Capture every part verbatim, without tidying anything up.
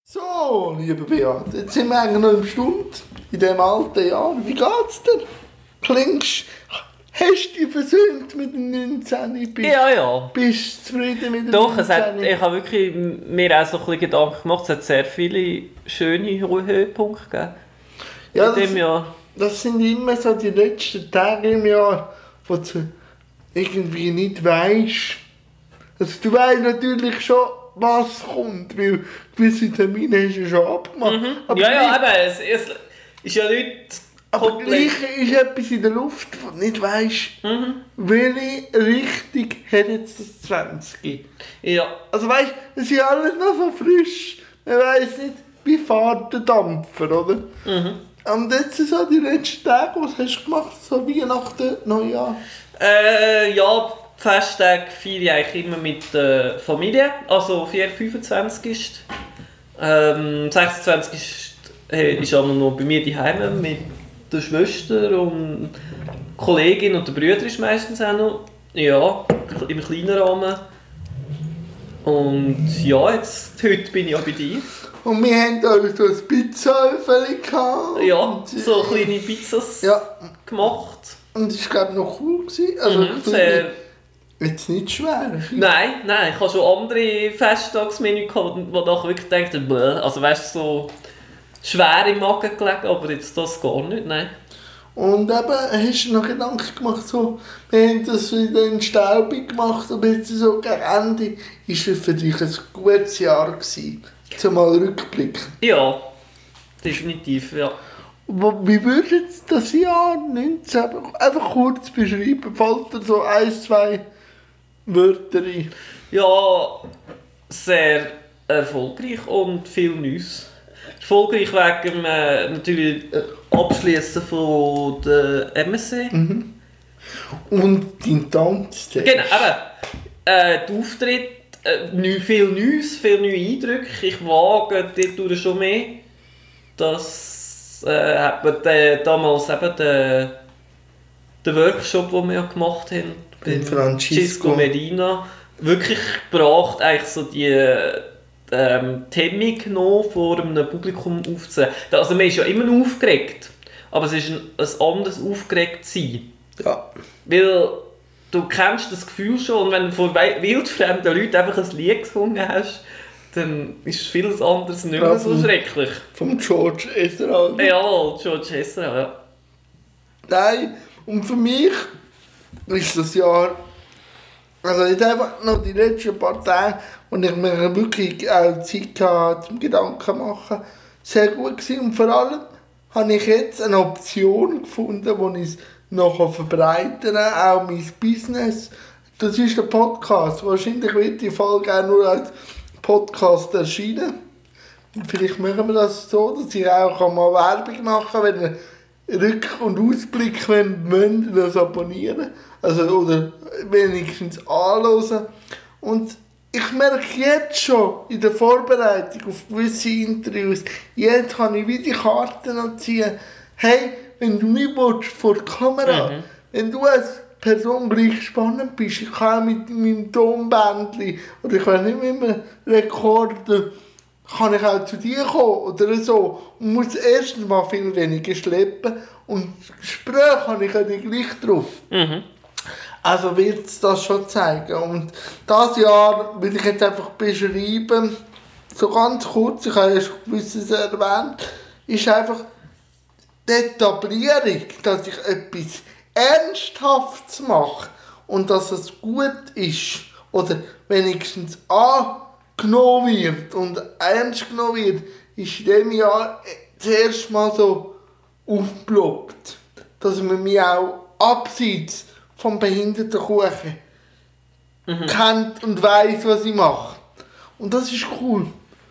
So, lieber Beat, jetzt sind wir eigentlich noch im Stund in diesem alten Jahr. Wie geht's dir? Klingst, hast du dich versöhnt mit dem neunzehn? Bist, Ja, ja. Bist du zufrieden mit dem Doch, neunzehn? es hat, ich habe wirklich mir auch so ein bisschen Gedanken gemacht, es hat sehr viele schöne Höhepunkte gegeben Ja, in dem das, Jahr. das sind immer so die letzten Tage im Jahr, wo du irgendwie nicht weisst. Also du weißt natürlich schon, was kommt, weil gewisse Termine hast du schon abgemacht. Mhm. Aber Ja, ja, gleich- eben, es, es ist ja nicht Aber komplett... gleich ist etwas in der Luft, wo du nicht weisst, Mhm. welche Richtung hat jetzt das zwanzig. Ja. Also weißt du, es ist alles noch so frisch. Man weiss nicht, wie fährt der Dampfer, oder? Mhm. Und jetzt sind so die letzten Tage, was hast du gemacht? So Weihnachten, Neujahr? Äh, ja, die Festtage feiere ich eigentlich immer mit der Familie. Also vier fünfundzwanzig. Ähm, sechsundzwanzig ist, äh, ist auch noch bei mir daheim mit der Schwester und der Kollegin und der Bruder ist meistens auch noch. Ja, im kleinen Rahmen. Und ja, jetzt, heute bin ich auch bei dir. Und wir haben da so ein Pizzaöffel gehabt. Ja, Und, so äh, kleine Pizzas Ja, gemacht. und das war glaube ich noch cool. Gewesen. Also, Mhm, ich finde, sehr. jetzt nicht schwer. Nein, nein, ich habe schon andere Festtagsmenü gehabt, wo ich nachher wirklich dachte, bäh, also weißt du, so schwer im Magen gelegen, aber jetzt das gar nicht, nein. Und eben, hast du noch Gedanken gemacht, so, wir haben das wieder in Staubig gemacht, aber jetzt so gegen Ende ist es für dich ein gutes Jahr gewesen. Zum mal rückblicken. Ja, definitiv, ja. Wo- Wie würdest du das Jahr neunzehn einfach kurz beschreiben? Fällt dir so ein, zwei Wörter ein? Ja, sehr erfolgreich und viel Neues. Erfolgreich wegen äh, natürlich äh, Abschließen von der M S C. Und dein Tanztest? Genau, eben. Äh, der Auftritt, äh, neu- viel Neues, viele neue Eindrücke. Ich wage dort schon mehr. Das äh, hat man de, damals eben den, den Workshop, den wir ja gemacht haben, Mit beim Francisco. Medina, wirklich gebracht, eigentlich so die ähm, die Hemmung genommen, vor einem Publikum aufzunehmen. Also man ist ja immer aufgeregt, aber es ist ein, ein anderes Aufgeregtsein. Ja. Weil du kennst das Gefühl schon und wenn du vor wei- wildfremden Leuten einfach ein Lied gesungen hast, dann ist vieles anderes nicht mehr so Ja, schrecklich. Vom George Ezra. Jawohl, George Ezra, ja. Nein, und für mich ist das Jahr, also jetzt einfach noch die letzten paar Tage, und ich mir wirklich auch Zeit hatte, zum Gedanken machen, sehr gut gewesen. Und vor allem habe ich jetzt eine Option gefunden, wo ich es noch verbreitern kann, auch mein Business. Das ist der Podcast. Wahrscheinlich wird die Folge auch nur als Podcast erscheinen. Und vielleicht machen wir das so, dass ich auch mal Werbung machen kann, wenn ihr Rück- und Ausblick wollt, müsst ihr das abonnieren. Also, oder wenigstens anhören. Und ich merke jetzt schon in der Vorbereitung auf gewisse Interviews, jetzt kann ich wie die Karten noch ziehen. Hey, wenn du mich willst, vor der Kamera, Mhm. wenn du als Person gleich spannend bist, ich kann auch mit meinem Tonbändchen oder ich weiß nicht, mit einem Rekorder, kann ich auch zu dir kommen oder so und muss erstens mal viel weniger schleppen und Gespräche habe ich ja nicht gleich drauf. Mhm. Also wird es das schon zeigen. Und das Jahr will ich jetzt einfach beschreiben, so ganz kurz, ich habe erst gewisses erwähnt, ist einfach die Etablierung, dass ich etwas Ernsthaftes mache und dass es gut ist oder wenigstens angenommen wird und ernst genommen wird, ist in diesem Jahr zuerst mal so aufgeploppt. Dass man mich auch abseits vom Behindertenkuchen Mhm. kennt und weiss, was ich mache. Und das ist cool.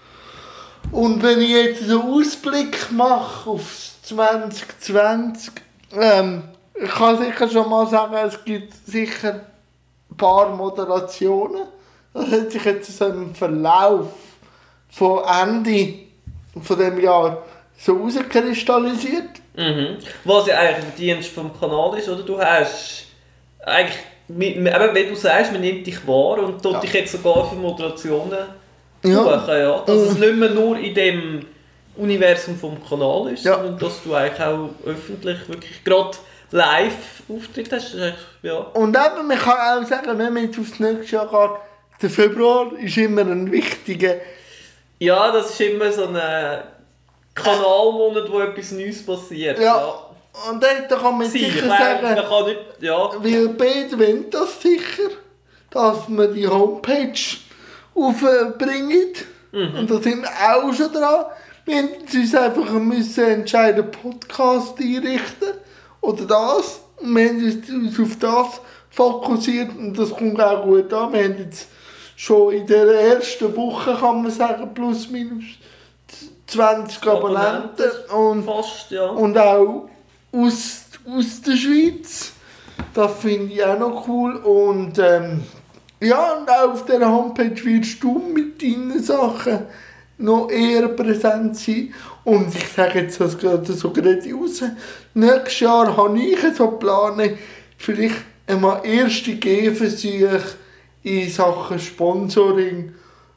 Und wenn ich jetzt so einen Ausblick mache auf zwanzig zwanzig, ähm, ich kann sicher schon mal sagen, es gibt sicher ein paar Moderationen. Das hat sich jetzt so im Verlauf von Ende von dem Jahr so herauskristallisiert. Mhm. Was ja eigentlich der Dienst vom Kanal ist, oder? Du hast eigentlich, mit- eben, wenn du sagst, man nimmt dich wahr und tut Ja. dich jetzt sogar für Moderationen Ja. buchen, ja. Dass es nicht mehr nur in dem Universum vom Kanal ist, Ja. sondern dass du eigentlich auch öffentlich wirklich gerade Live-Auftritt hast. Das ist echt, ja. Und eben, man kann auch sagen, wenn man jetzt aufs nächste Jahr geht, der Februar ist immer ein wichtiger. Ja, das ist immer so ein Kanalmonat, wo etwas Neues passiert. Ja. Und dort kann man Sie, sicher ich meine, sagen, man kann nicht, ja. weil beide wollen das sicher, dass wir die Homepage aufbringen. Mhm. Und da sind wir auch schon dran. Wir müssen uns einfach müssen entscheiden, Podcast einrichten oder das. Und wir haben uns auf das fokussiert und das kommt auch gut an. Wir haben jetzt schon in der ersten Woche, kann man sagen, plus minus zwanzig Abonnenten. Und, Fast, ja. und auch aus, aus der Schweiz. Das finde ich auch noch cool. Und ähm, ja, und auch auf dieser Homepage wirst du mit deinen Sachen noch eher präsent sein. Und ich sage jetzt das gerade so gerade raus. Nächstes Jahr habe ich so Pläne, vielleicht einmal erste Gehversuche in Sachen Sponsoring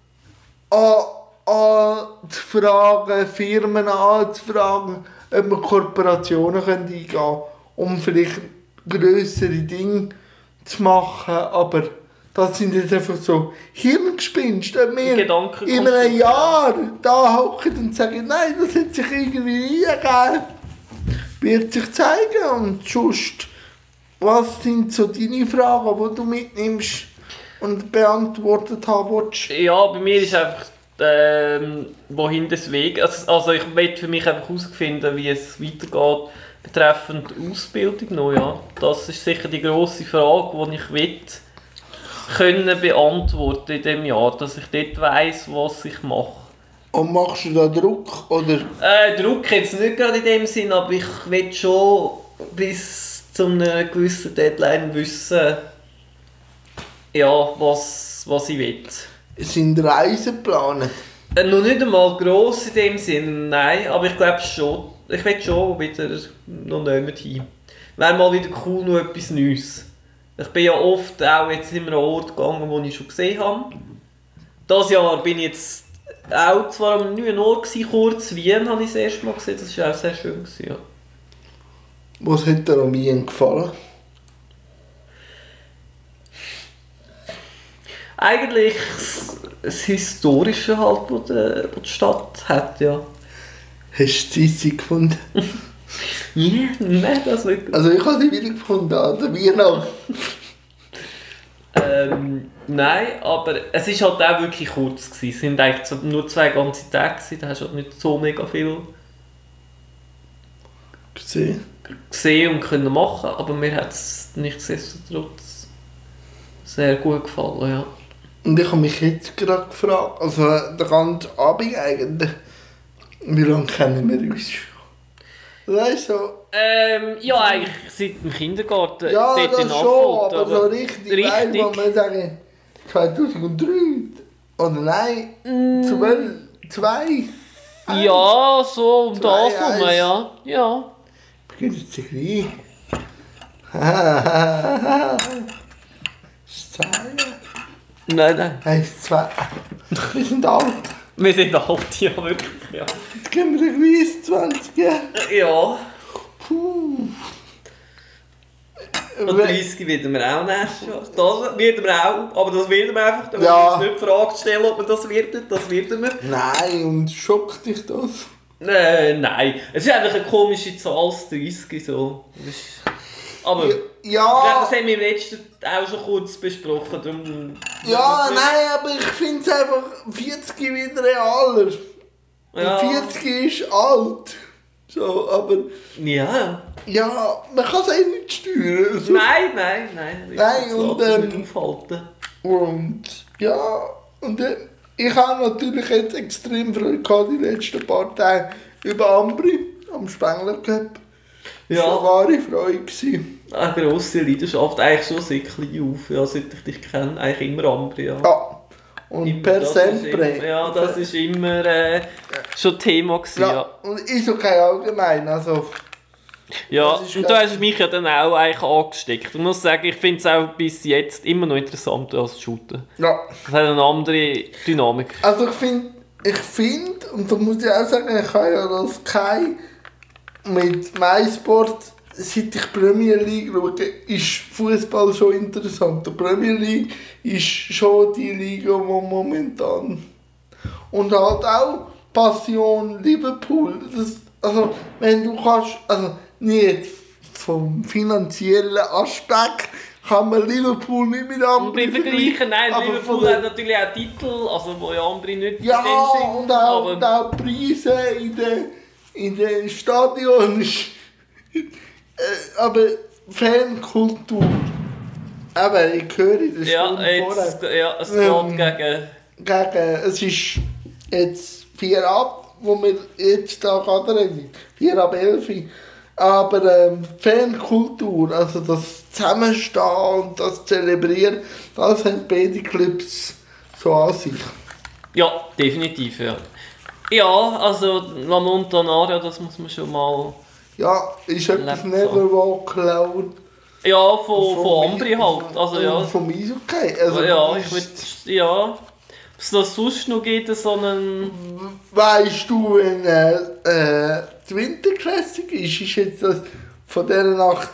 an, an zu fragen, Firmen anzufragen, ob wir Kooperationen eingehen können, um vielleicht grössere Dinge zu machen. Aber das sind jetzt einfach so Hirngespinste. Ob wir Gedanken in einem Jahr da hocken und sagen, nein, das hat sich irgendwie nie gegeben, wird sich zeigen. Und sonst, was sind so deine Fragen, die du mitnimmst und beantwortet haben willst? Ja, bei mir ist einfach, ähm, wohin das Weg. Also, also ich will für mich einfach herausfinden, wie es weitergeht betreffend Ausbildung noch, ja. Das ist sicher die grosse Frage, die ich will können beantworten in diesem Jahr, dass ich dort weiss, was ich mache. Und machst du da Druck? Oder? Äh, Druck jetzt nicht gerade in dem Sinn, aber ich will schon bis zu einer gewissen Deadline wissen, ja, was, was ich will. Sind Reisen geplant? Äh, noch nicht einmal gross in dem Sinn, nein, aber ich glaube schon. Ich will schon wieder noch nicht hin. Wäre mal wieder cool, noch etwas Neues. Ich bin ja oft auch jetzt immer an Orten gegangen, die ich schon gesehen habe. Dieses Jahr bin ich jetzt auch zwar an einem neuen Ort gewesen, kurz Wien habe ich das erste Mal gesehen, das war auch sehr schön gewesen, ja. Was hat dir an Wien gefallen? Eigentlich das, das Historische halt, das die, die Stadt hat, ja. Hast du die Zeit gefunden? Ja, nein, das nicht. Also ich habe sie wieder gefunden an der Weihnacht. Ähm, nein, aber es war halt auch wirklich kurz gewesen. Es sind eigentlich so nur zwei ganze Tage gewesen, da hast du halt nicht so mega viel Gesehen. gesehen und können machen, aber mir hat es nichtsdestotrotz sehr gut gefallen, ja. Und ich habe mich jetzt gerade gefragt, also den ganzen Abend eigentlich, wie lange kennen wir uns schon? Weißt du, so, Ähm, ja, eigentlich seit dem Kindergarten. ja, dort das in schon, Affolter, aber so richtig, richtig. weißt du, man sagen, zweitausenddrei oder nein, Mm. zwölf, zwei. Ja, so um Zwei, das herum, eins. ja. Ja. Beginnt jetzt zu klein. Ist zwei? Nein, nein. Nein, ist zwei. Wir sind alt. Wir sind alt, ja, wirklich, ja. Jetzt gehen wir gleich zwanzig Jahre. Ja, Puh. und dreißig werden wir auch nächstes Jahr. Das werden wir auch, aber das werden wir einfach. Da müssen Ja. wir uns nicht die Frage stellen, ob wir das werden, das werden wir. Nein, und schockt dich das? Äh, nein, es ist einfach eine komische Zahl, das dreißig so. Das ist- Aber Ja, ich glaube, ja, das haben wir im letzten auch schon kurz besprochen. Darum, ja nein, aber ich finde es einfach vierzig wieder realer. Ja. Und vierzig ist alt. So, aber Ja. ja, man kann es eh nicht steuern. Also. Nein, nein, nein. Nein, das und, lässt sich ähm, nicht aufhalten. Und ja, und äh, ich habe natürlich jetzt extrem Freude gehabt die letzten paar Tage über Ambri am Spengler Cup. Ja. Das war eine wahre Freude gewesen. Eine grosse Leidenschaft, eigentlich schon seit klein auf, ja, seit ich dich kenne, eigentlich immer Ambri, ja. Ja. Und Immer, per das ist sempre. immer- Ja, das ist immer äh, schon Thema gewesen, Ja, ja. und ist okay allgemein. Also, Ja, Das ist und geil. da hast du mich ja dann auch eigentlich angesteckt. Ich muss sagen, ich finde es auch bis jetzt immer noch interessanter als Shooten. Ja. Das hat eine andere Dynamik. Also ich finde, ich finde, und da muss ich auch sagen, ich habe ja das Sky mit MySport, seit ich Premier League schaue, ist Fußball schon interessant. Die Premier League ist schon die Liga, die momentan... Und halt auch Passion Liverpool. Das, also wenn du kannst, also nicht vom finanziellen Aspekt kann man Liverpool nicht mit Und anderen beim Vergleichen, nein, aber Liverpool von der- hat natürlich auch Titel, also wo ja andere nicht Ja, in dem Sinn, und auch, aber und auch Preise in den, in den Stadion. ist- äh, aber Fankultur. Aber ich höre das ja, schon jetzt, vorher. ja, es Ähm, geht gegen... Gegen, es ist jetzt vier ab, wo wir jetzt da gerade reden. vier ab elf. Aber ähm, Fankultur, also das Zusammenstehen und das Zelebrieren, das haben beide Clubs so an sich. Ja, definitiv, ja. Ja, also La Montanaria, das muss man schon mal... Ja, ist etwas Lebt Never Walk Alone. Ja, von, von Mi- Ambri halt, also ja. Vom Eishockey. Also, Ja, das ich ist- würde, ja... Ob es das sonst noch gibt, so einen... Weißt du, wenn äh, äh, die Winter Classic ist, ist jetzt das von dieser Nacht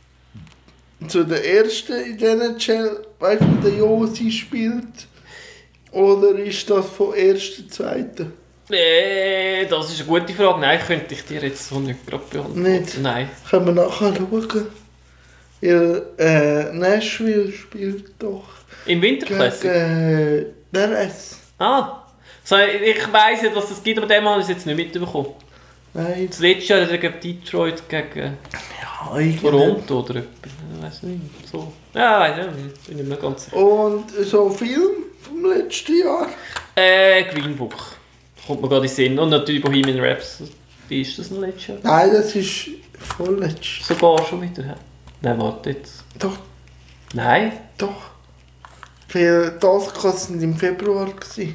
zu der ersten in der N H L, weißt du, wo der Josi spielt? Oder ist das von ersten, zweiten? Äh, das ist eine gute Frage. Nein, könnte ich dir jetzt so nicht gerade beantworten. Nicht? Nein. Können wir nachher schauen. Weil äh, Nashville spielt doch Im Winterklassik? gegen äh, Dallas. Ah. So, ich weiss ja, dass es das gibt, aber dem habe ich es jetzt nicht mitbekommen. Nein, Das letzte Jahr hat er gegen Detroit gegen ja, irgendwie. Toronto oder etwas. Ich weiß nicht. So. Ja, weiss nicht. Bin nicht mehr ganz sicher. Und so Film vom letzten Jahr. Äh, Green Book. Kommt mir gerade in den Sinn. Und natürlich Bohemian Rhapsody. Wie ist das noch letztes Jahr? Nein, das ist vorletzt. Sogar schon wieder. hä? Nein, warte jetzt. Doch, Nein? doch. Weil die Oscars sind im Februar gewesen.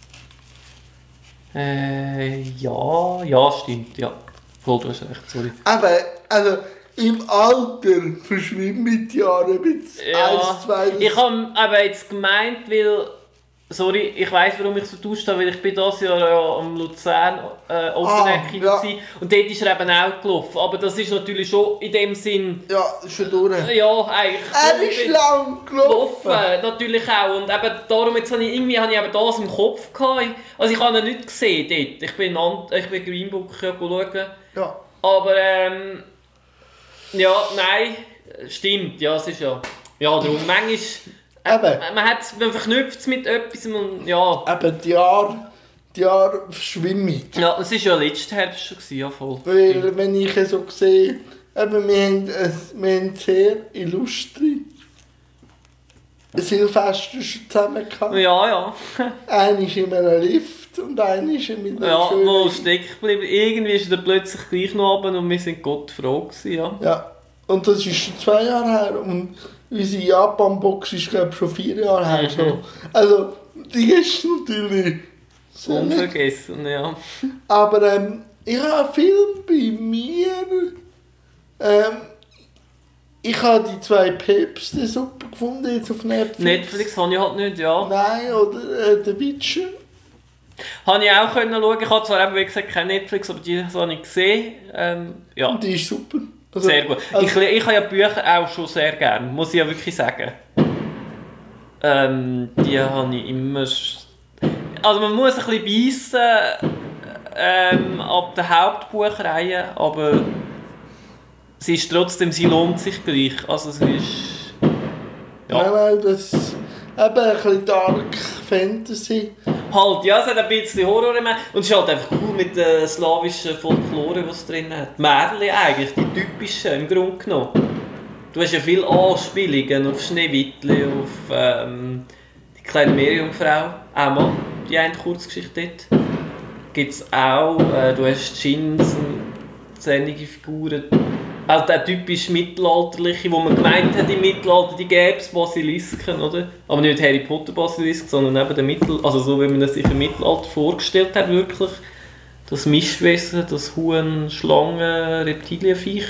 Äh, ja, ja, stimmt, ja. Voll, du hast recht, sorry. Aber, also, im Alter verschwimmen die Jahre mit Ja, eins, zwei... ich habe aber jetzt gemeint, weil, sorry, ich weiss, warum ich so tauscht habe, weil ich bin dieses Jahr ja am Luzern äh, Open Ah, Air Kino ja. gewesen, und dort ist er eben auch gelaufen. Aber das ist natürlich schon in dem Sinn, Ja, schon durch. ja, eigentlich... Er ist lang gelaufen. gelaufen, natürlich auch. Und eben darum, jetzt habe ich, irgendwie habe ich eben das im Kopf gehabt. Also ich habe ihn nicht gesehen dort. Ich bin, an, ich bin Green Book ja schauen. Ja. Aber ähm... ja, nein, stimmt, ja, es ist ja... Ja, darum, manchmal... Eben. Man, man, hat's- man verknüpft es mit etwas und ja... Eben, die Jahre, die Jahre verschwimmen. Ja, es war ja letzten Herbst schon, gewesen, ja voll. Weil, wenn ich es so sehe, eben, wir haben, es, wir haben sehr illustre Silvester schon zusammen gehabt. Ja, ja. Einer ist in einem Lift und einer ist mit einer Ja, schönen... wo stecken geblieben. Irgendwie ist er plötzlich gleich noch runter und wir sind Gott froh gewesen, ja. Ja, und das ist schon zwei Jahre her und unsere Japan-Box ist glaube ich schon vier Jahre her. Mhm. So. Also, die ist natürlich sehr nett. Unvergessen, ja. Aber ähm, ich habe einen Film bei mir. Ähm, ich habe die zwei Päpste super gefunden jetzt auf Netflix. Netflix habe ich halt nicht, ja. Nein, oder äh, The Witcher. Habe ich auch können schauen. Ich habe zwar eben, wie gesagt, kein Netflix, aber die habe ich gesehen. Ähm, ja, Und die ist super. Also, sehr gut. Also, Ich, ich habe ja Bücher auch schon sehr gerne, muss ich ja wirklich sagen. Ähm, die habe ich immer... sch- Also man muss ein bisschen beißen ähm, ab der Hauptbuchreihe, aber sie ist trotzdem, sie lohnt sich gleich. Also es ist... Nein, Ja. nein, das ist eben ein bisschen Dark Fantasy. Halt, ja, es hat ein bisschen Horror im und es ist halt einfach cool mit der slawischen Folklore, die es drin hat. Die Märchen eigentlich, die typischen im Grunde genommen. Du hast ja viele Anspielungen auf Schneewittli, auf ähm, die kleine Meerjungfrau, auch mal, die eine Kurzgeschichte dort. Gibt es auch, äh, du hast Djinns und ähnliche Figuren. Also der typisch mittelalterliche, wo man gemeint hat im Mittelalter, die gäbe es Basilisken, oder? Aber nicht Harry Potter Basilisk, sondern eben der Mittel, also so wie man es sich im Mittelalter vorgestellt hat, wirklich. das Mischwesen, das Huhn, Schlangen, Reptilienviech.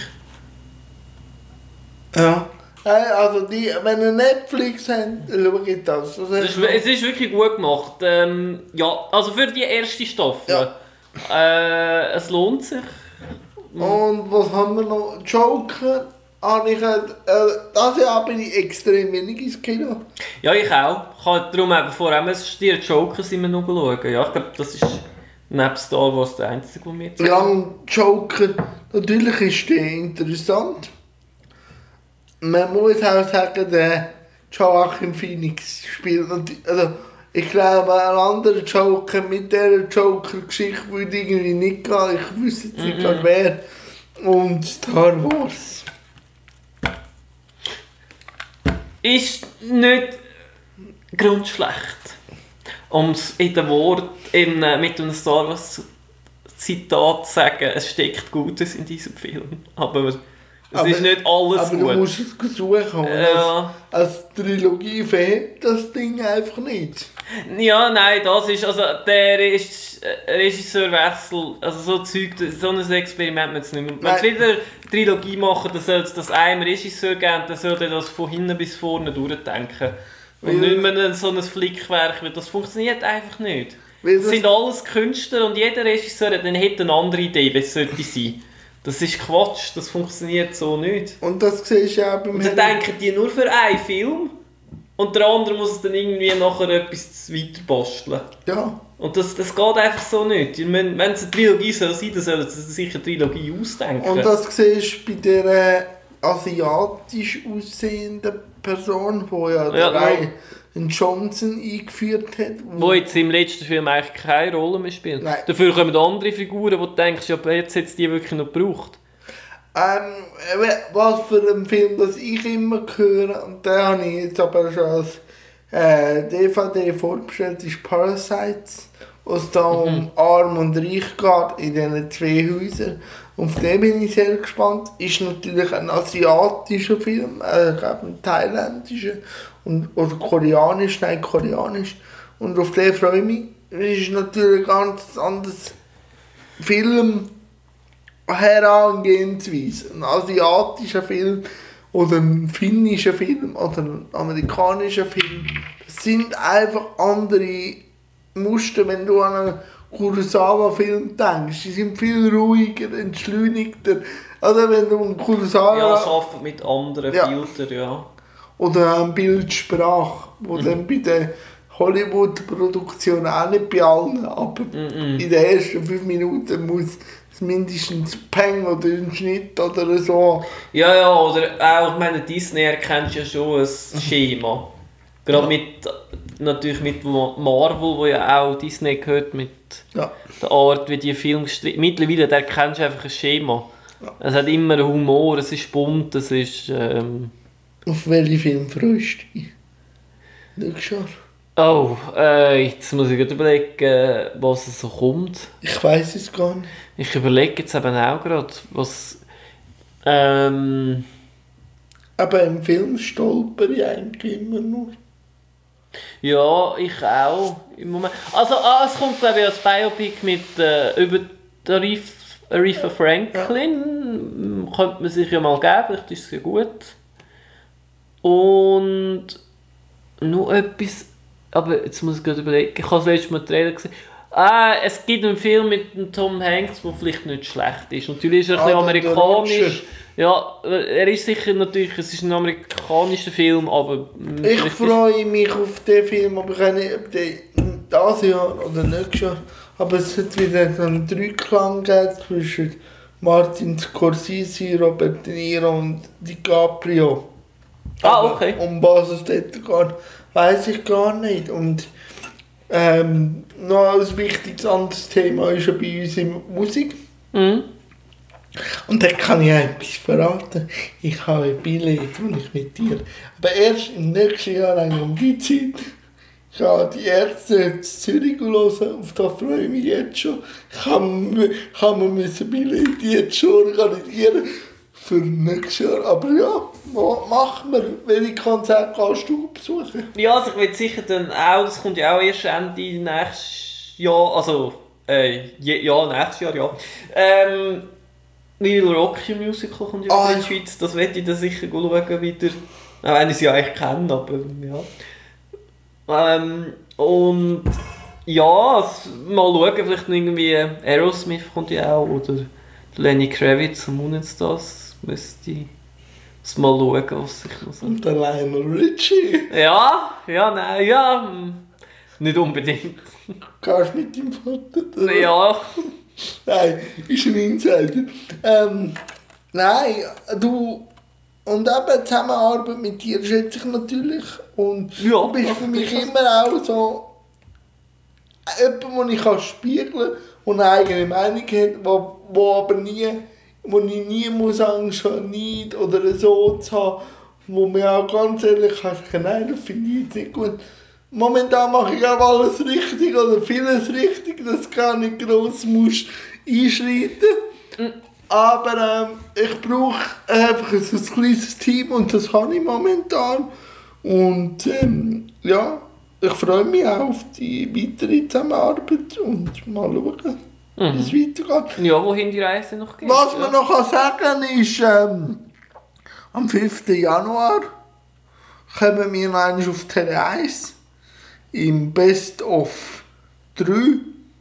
Ja. Hey, also die, wenn ihr Netflix habt, schaut ihr das. das Es ist, es ist wirklich gut gemacht. Ähm, ja, also für die erste Staffel. Ja. Äh, es lohnt sich. Und was haben wir noch? Joker. Habe ich, äh, das Jahr bin ich extrem wenig ins Kino. Ja, ich auch. Ich habe darum eben vor allem die Joker sind wir noch schauen. Ja, ich glaube, das ist neben Star Wars der einzige, der mir jetzt... Ja, und Joker, natürlich ist der interessant. Man muss auch sagen, der Joaquin Phoenix spielt natürlich... Also, ich glaube, ein anderer Joker mit dieser Joker-Geschichte würde irgendwie nicht gehen. Ich wüsste jetzt nicht mm-hmm. wer. Und Star Wars. Ist nicht grundschlecht. Um es in den Wort in, mit einem Star Wars Zitat zu sagen, es steckt Gutes in diesem Film. Aber es aber, ist nicht alles aber gut. Aber du musst es suchen. Ja. Als, als Trilogie fehlt das Ding einfach nicht. Ja, nein, das ist, also der ist Regisseurwechsel, also so Zeug, so ein Experiment jetzt nicht mehr. Wenn sie wieder eine Trilogie machen, dann soll es das einem Regisseur geben, dann soll er das von hinten bis vorne durchdenken. Und nicht mehr so ein Flickwerk, weil das funktioniert einfach nicht. Das sind alles Künstler und jeder Regisseur dann hat eine andere Idee, wie es sollte sein. Das ist Quatsch, das funktioniert so nicht. Und das siehst du auch beim Und dann denken die nur für einen Film und der andere muss es dann irgendwie nachher etwas weiter basteln. Ja. Und das, das geht einfach so nicht. Wenn, wenn es eine Trilogie soll sein, dann sollen sie sich eine Trilogie ausdenken. Und das siehst du bei dieser asiatisch aussehenden Person, die ja, ja der einen Johnson eingeführt hat. Wo, wo jetzt im letzten Film eigentlich keine Rolle mehr spielt. Nein. Dafür kommen andere Figuren, wo du denkst, ja, jetzt hat es die wirklich noch gebraucht. Ähm, was für ein Film, das ich immer höre, und den habe ich jetzt aber schon als äh, D V D vorbestellt, ist Parasites, wo es da mhm. um Arm und Reich geht in diesen zwei Häusern. Auf den bin ich sehr gespannt. Ist natürlich ein asiatischer Film, äh, ich glaube ein thailändischer und, oder koreanisch, nein koreanisch. Und auf den freue ich mich. Ist natürlich ein ganz anderes Film. Herangehensweise. Ein asiatischer Film oder ein finnischer Film oder ein amerikanischer Film. Das sind einfach andere Muster, wenn du an einen Kurosawa-Film denkst. Die sind viel ruhiger, entschleunigter. Also wenn du einen Kurosawa... Ja, es arbeitet mit anderen ja. Bildern, ja. Oder eine Bildsprache, wo mhm. dann bei der Hollywood-Produktion auch nicht bei allen, aber mhm. in den ersten fünf Minuten muss mindestens Peng oder ein Schnitt oder so. Ja, ja, oder auch, ich meine, Disney erkennt ja schon ein Schema. Gerade ja. mit, natürlich mit Marvel, wo ja auch Disney gehört, mit ja. der Art, wie die Filme gestrickt. Mittlerweile da erkennst du einfach ein Schema. Ja. Es hat immer Humor, es ist bunt, es ist... Ähm... Auf welchen Film freust du dich? Nächstes Jahr? Oh, äh, jetzt muss ich gerade überlegen, was so kommt. Ich weiss es gar nicht. Ich überlege jetzt eben auch gerade, was... Ähm... Aber im Film stolper ich eigentlich immer noch. Ja, ich auch. Im Moment. Also, ah, es kommt glaube ich als Biopic mit, äh, über Aretha Franklin. Ja. Könnte man sich ja mal geben, vielleicht ist es ja gut. Und noch etwas... Aber jetzt muss ich gerade überlegen, ich habe das letzte Mal einen Trailer gesehen. Ah, es gibt einen Film mit dem Tom Hanks, der vielleicht nicht schlecht ist. Natürlich ist er ein bisschen amerikanisch. Ja, er ist sicher natürlich, es ist ein amerikanischer Film, aber... Ich freue mich auf den Film, aber ich weiß nicht, ob der dieses Jahr oder nächstes Jahr. Aber es wird wieder einen Dreiklang geben zwischen Martin Scorsese, Robert De Niro und DiCaprio. Ah, okay. Um was es dort geht, weiss ich gar nicht. Und ähm, noch ein wichtiges anderes Thema ist ja bei uns in Musik. Mhm. Und da kann ich etwas verraten. Ich habe ein Billett, das ich mit dir. Aber erst im nächsten Jahr um die Zeit. Ich habe die Ärzte in Zürich hören, auf das freue ich mich jetzt schon. Ich kann, kann mir mein Billett jetzt schon organisieren für nächstes Jahr. Aber ja, machen wir. Welche Konzerte kannst du besuchen? Ja, also ich will sicher dann auch, das kommt ja auch erst Ende nächstes Jahr, also äh, Äh, je, ja, nächstes Jahr, ja. Ähm, Little Rocky Musical kommt ja Ah, in die Schweiz, das werde ich dann sicher schauen wieder. Auch wenn ich sie eigentlich kenne, aber ja. Ähm, und ja, es, mal schauen, vielleicht irgendwie Aerosmith kommt ja auch, oder Lenny Kravitz und Moonstars, müsste ich es mal schauen, was ich noch so... Und der Lionel Richie. Ja, ja, nein, ja, hm, nicht unbedingt. Gehst mit deinem Vater? Oder? Ja, Nein, ist ein Insider. Ähm, nein, du... Und eben Zusammenarbeit mit dir schätze ich natürlich. Und Ja, du bist ja, für mich sicher. immer auch so... Jemand, den ich kann spiegeln kann und eine eigene Meinung hat, wo, wo aber nie... Wo ich nie muss Angst haben, nicht oder so zu haben. Wo mir auch ganz ehrlich kann sagen, nein, das finde ich jetzt nicht gut. Momentan mache ich auch alles richtig oder vieles richtig, dass du gar nicht gross musst einschreiten. Mhm. Aber ähm, ich brauche einfach ein, ein kleines Team und das habe ich momentan. Und ähm, ja, ich freue mich auch auf die weitere Zusammenarbeit und mal schauen, wie es weitergeht. ja, wohin die Reise noch geht. Was ja. man noch kann sagen ist, ähm, am fünften Januar kommen wir noch einmal auf Tele eins im Best of drei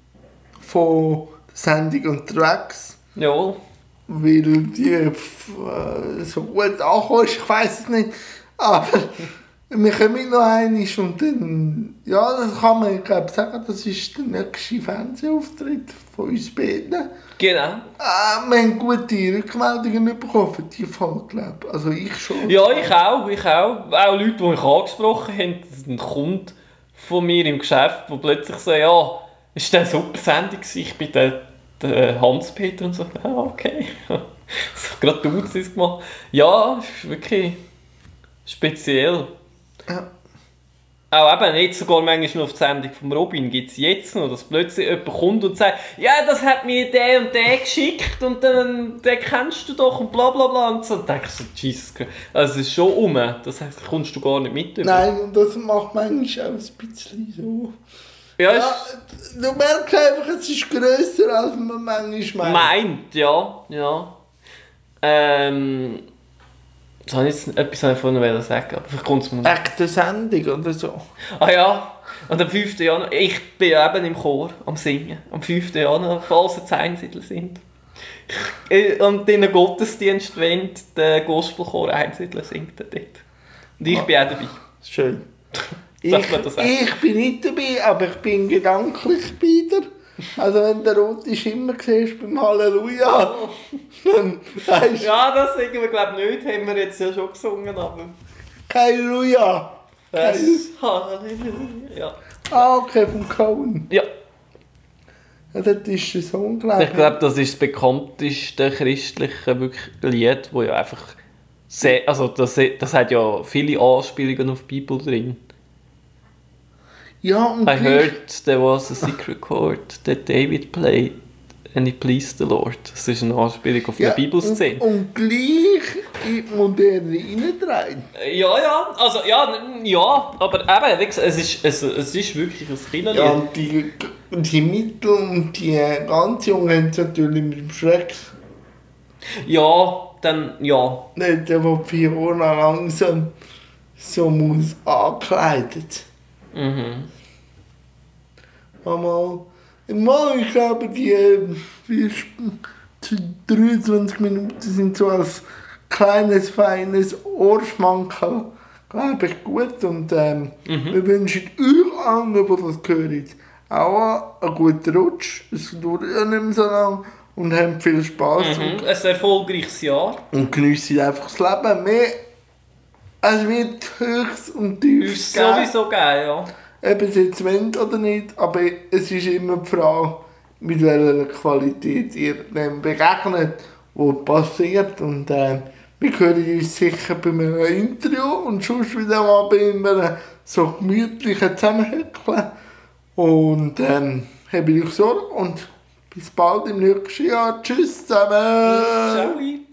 von der Sendung unterwegs. Jawohl. Weil die äh, so gut angekommen ist, ich weiss es nicht. Aber wir kommen noch einmal und dann, ja, das kann man, ich glaube, sagen, das ist der nächste Fernsehauftritt von uns beiden. Genau. Äh, wir haben gute Rückmeldungen bekommen für die Folge, glaube ich. Also ich schon. Ja, ich auch, ich auch. Auch Leute, die mich angesprochen haben, ein Kunde von mir im Geschäft, der plötzlich so, ja, ist das eine super Sendung gewesen? Ich bin der, der Hans-Peter und so, ah, okay. So, gerade du hast es gemacht. Ja, ist wirklich speziell. Ja. Auch eben nicht sogar manchmal nur auf die Sendung von Robin gibt es jetzt noch, dass plötzlich jemand kommt und sagt, ja, das hat mir der und der geschickt und dann, den kennst du doch und bla bla bla und so. Und dann denke ich so, Jesus Christ. Also es ist schon um, das heisst, kommst du gar nicht mit. Über. Nein, und das macht manchmal auch ein bisschen so. Ja, Ja, ist du merkst einfach, es ist grösser, als man manchmal meint. meint, ja, ja. Ähm, das habe ich jetzt etwas habe ich vorhin noch sagen, aber vielleicht kommt es mir noch. Echte Sendung oder so. Ah ja, und am fünften Januar, ich bin ja eben im Chor am Singen, am fünften Januar, falls es Einsiedler sind. Und in den Gottesdienst, wenn der Gospelchor Einsiedler singt dort. Und ich bin auch dabei. Schön. Darf Ich, man das sagen? ich bin nicht dabei, aber ich bin gedanklich bei dir. Also wenn der rote Schimmer siehst beim Halleluja, dann weißt du, Ja, das singen wir glaube ich nicht, haben wir jetzt ja schon gesungen, aber... Halleluja. Das Halleluja, ja. Ah, okay, vom Cohen. Ja, Ja, das ist ein Song, glaube ich glaube, das ist das bekannteste christliche wirklich Lied, wo ja einfach... Sehr, also das, das hat ja viele Anspielungen auf die Bibel drin. Ja, und I gleich- heard there was a secret chord that David played and it pleased the Lord. Das ist eine Anspielung auf ja, eine Bibelszene. Und, und gleich in die Moderne reindrehen. Ja, ja, also ja, n- ja, aber eben, wie gesagt, es ist, es, es ist wirklich ein Kinderlied. Ja, und die, die Mittel und die ganz Jungen haben es natürlich mit dem Schreck. Ja, dann, ja. Nicht der, der Fiona langsam so muss angekleidet. Mhm. Einmal, mal, ich glaube, die äh, vier Sp- dreiundzwanzig Minuten sind so als kleines, feines Ohrschmankerl, glaube ich, gut. Und ähm, Mhm. wir wünschen euch allen, die das hören, auch einen guten Rutsch. Es dauert ja nicht mehr so lange. Und habt viel Spass. Mhm. Ein erfolgreiches Jahr. Und geniessen einfach das Leben. Mehr, es wird Höchst und Tiefs Ist geben. sowieso geil, ja. Ob es jetzt wollt oder nicht, aber es ist immer die Frage, mit welcher Qualität ihr dem begegnet, was passiert. Und äh, wir hören uns sicher bei einem Interview und sonst wieder mal bei einem so gemütlichen Zusammenhöckeln. Und ähm, habe ich euch Sorge und bis bald im nächsten Jahr. Tschüss zusammen! Ciao.